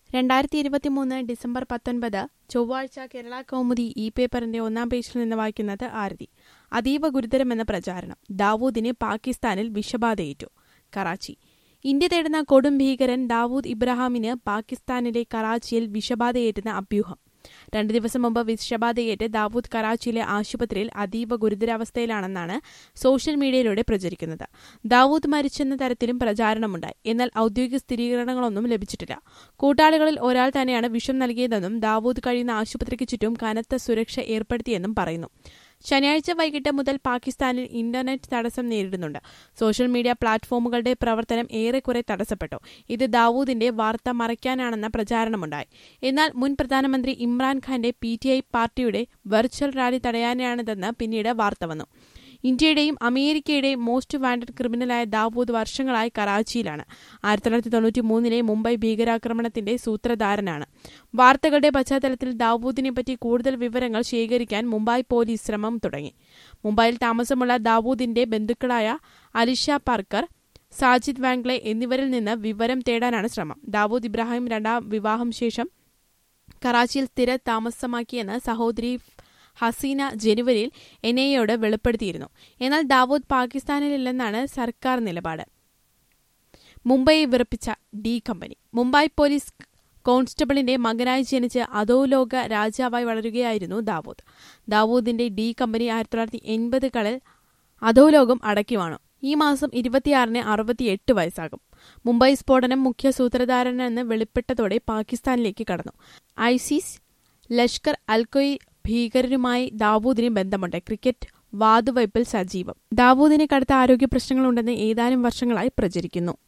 2023 December 19 ചൊവ്വാഴ്ച കേരള കൗമുദി പേപ്പറിന്റെ ഒന്നാം പേജിൽ നിന്ന് വായിക്കുന്നത് ആരതി. അതീവ ഗുരുതരമെന്ന പ്രചാരണം. ദാവൂദിന് പാകിസ്ഥാനിൽ വിഷബാധയേറ്റു. കറാച്ചി. ഇന്ത്യ തേടുന്ന കൊടും ഭീകരൻ ദാവൂദ് ഇബ്രാഹിമിന് പാകിസ്ഥാനിലെ കറാച്ചിയിൽ വിഷബാധയേറ്റെന്ന അഭ്യൂഹം. 2 ദിവസം മുമ്പ് വിഷബാധയേറ്റ് ദാവൂദ് കറാച്ചിയിലെ ആശുപത്രിയിൽ അതീവ ഗുരുതരാവസ്ഥയിലാണെന്നാണ് സോഷ്യൽ മീഡിയയിലൂടെ പ്രചരിക്കുന്നത്. ദാവൂദ് മരിച്ചെന്ന തരത്തിലും പ്രചാരണമുണ്ടായി. എന്നാൽ ഔദ്യോഗിക സ്ഥിരീകരണങ്ങളൊന്നും ലഭിച്ചിട്ടില്ല. കൂട്ടാളികളിൽ ഒരാൾ തന്നെയാണ് വിഷം നൽകിയതെന്നും ദാവൂദ് കഴിയുന്ന ആശുപത്രിക്ക് ചുറ്റും കനത്ത സുരക്ഷ ഏർപ്പെടുത്തിയെന്നും പറയുന്നു. ശനിയാഴ്ച വൈകിട്ട് മുതൽ പാകിസ്ഥാനിൽ ഇന്റർനെറ്റ് തടസ്സം നേരിടുന്നുണ്ട്. സോഷ്യൽ മീഡിയ പ്ലാറ്റ്ഫോമുകളുടെ പ്രവർത്തനം ഏറെക്കുറെ തടസ്സപ്പെട്ടു. ഇത് ദാവൂദിന്റെ വാർത്ത മറയ്ക്കാനാണെന്ന പ്രചാരണമുണ്ടായി. എന്നാൽ മുൻ പ്രധാനമന്ത്രി ഇമ്രാൻഖാന്റെ PTI പാർട്ടിയുടെ വെർച്വൽ റാലി തടയാനാണിതെന്ന് പിന്നീട് വാർത്ത വന്നു. ഇന്ത്യയുടെയും അമേരിക്കയുടെയും മോസ്റ്റ് വാണ്ടഡ് ക്രിമിനലായ ദാവൂദ് വർഷങ്ങളായി കറാച്ചിയിലാണ്. 1993 മുംബൈ ഭീകരാക്രമണത്തിന്റെ സൂത്രധാരനാണ്. വാർത്തകളുടെ പശ്ചാത്തലത്തിൽ ദാവൂദിനെപ്പറ്റി കൂടുതൽ വിവരങ്ങൾ ശേഖരിക്കാൻ മുംബൈ പോലീസ് ശ്രമം തുടങ്ങി. മുംബൈയിൽ താമസമുള്ള ദാവൂദിന്റെ ബന്ധുക്കളായ അലിഷ പാർക്കർ, സാജിദ് വാംഗ്ലെ എന്നിവരിൽ നിന്ന് വിവരം തേടാനാണ് ശ്രമം. ദാവൂദ് ഇബ്രാഹിം രണ്ടാം വിവാഹം ശേഷം കറാച്ചിയിൽ സ്ഥിര താമസമാക്കിയെന്ന് സഹോദരി ഹസീന ജനുവരിയിൽ NIAയോട് വെളിപ്പെടുത്തിയിരുന്നു. എന്നാൽ ദാവൂദ് പാകിസ്ഥാനിലില്ലെന്നാണ് സർക്കാർ നിലപാട്. മുംബൈയെ വിറപ്പിച്ച D കമ്പനി. മുംബൈ പോലീസ് കോൺസ്റ്റബിളിന്റെ മകനായി ജനിച്ച് അധോലോക രാജാവായി വളരുകയായിരുന്നു ദാവൂദ്. ദാവൂദിന്റെ D കമ്പനി 1980കളിൽ അധോലോകം അടക്കിവാണു. ഈ മാസം 26-ന് 68 വയസ്സാകും. മുംബൈ സ്ഫോടനം മുഖ്യ സൂത്രധാരനെന്ന് വെളിപ്പെട്ടതോടെ പാകിസ്ഥാനിലേക്ക് കടന്നു. ISIS, ലഷ്കർ അൽ-ഖ്വയ്ദ ഭീകരരുമായി ദാവൂദിന് ബന്ധമുണ്ട്. ക്രിക്കറ്റ് വാതുവയ്പിൽ സജീവം. ദാവൂദിന് കടുത്ത ആരോഗ്യ പ്രശ്നങ്ങളുണ്ടെന്ന് ഏതാനും വർഷങ്ങളായി പ്രചരിക്കുന്നു.